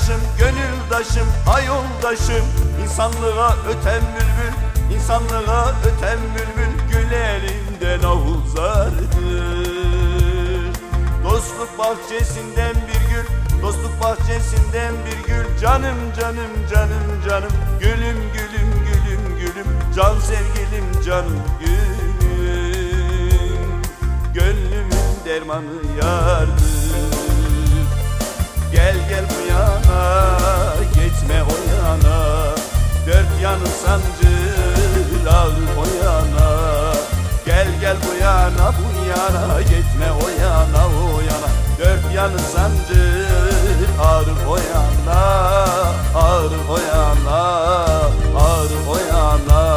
Ayardaşım, gönüldaşım, ay yoldaşım, insanlığa öten bülbül, insanlığa öten bülbül, gül elinden avuzardır. Dostluk bahçesinden bir gül, dostluk bahçesinden bir gül, canım canım canım canım, gülüm gülüm gülüm gülüm, can sevgilim canım gülüm, gönlümün dermanı yardır. Gel gel bu yana, geçme o yana, dört yanı sancır ağır o yana. Gel gel bu yana, bu yana, geçme o yana, o yana, dört yanı sancır ağır o yana, ağır o yana, ağır o yana.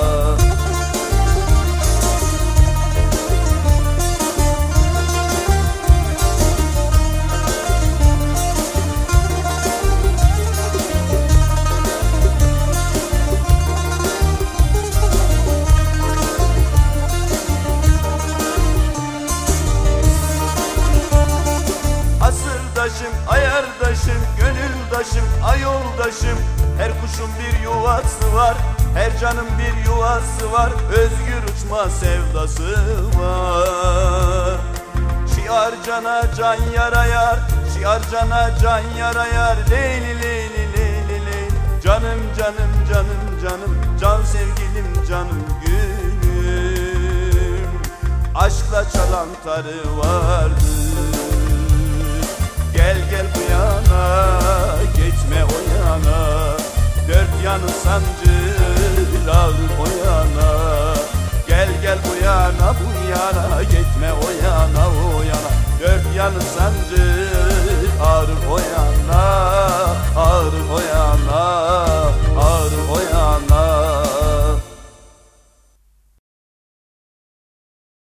Asırdaşım, ayardaşım, gönüldaşım, ay yoldaşım, her kuşun bir yuvası var, her canın bir yuvası var, özgür uçma sevdası var. Şiar cana can yarayar, şiar cana can yarayar, leyli leyli leyli leyli, canım canım canım canım, can sevgilim canım gülüm, aşkla çalan tarı vardır. Gel gel bu yana, geçme o yana, dört yanı sancır ağır o yana. Gel gel bu yana, bu yana, geçme o yana, o yana, dört yanı sancır